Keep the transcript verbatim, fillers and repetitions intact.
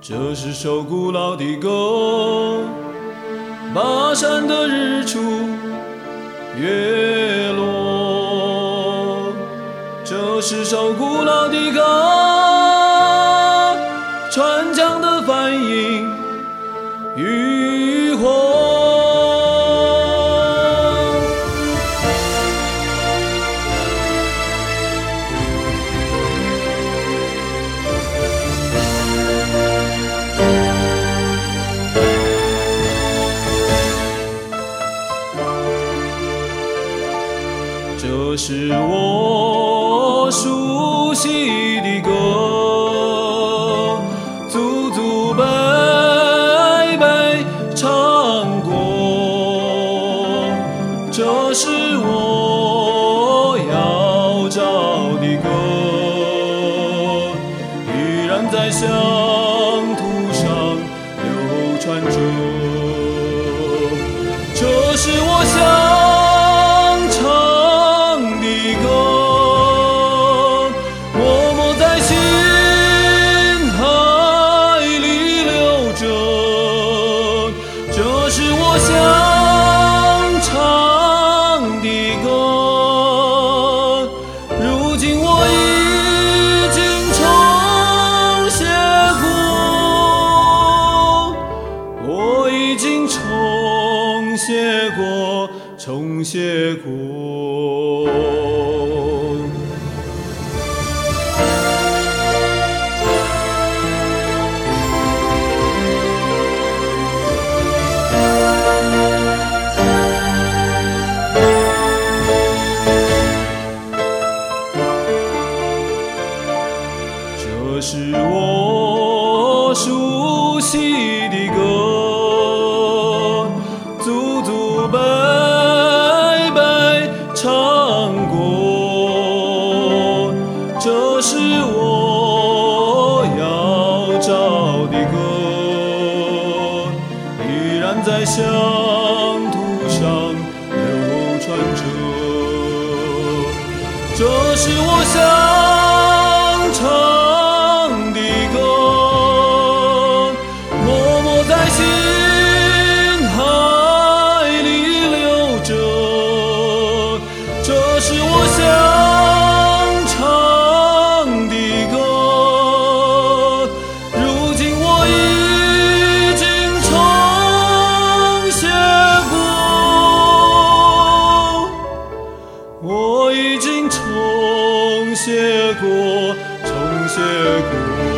这是首古老的歌，巴山的日出月落。这是首古老的歌，川江的反应渔火。这是我熟悉的歌，祖祖辈辈唱过。这是我要找的歌，依然在乡土上流传着。这是我想写过，重写过。这是我熟悉的歌，祖祖辈辈唱过。这是我要找的歌，依然在乡土上流传着。这是我想唱的歌，默默在心我已经重写过，重写过。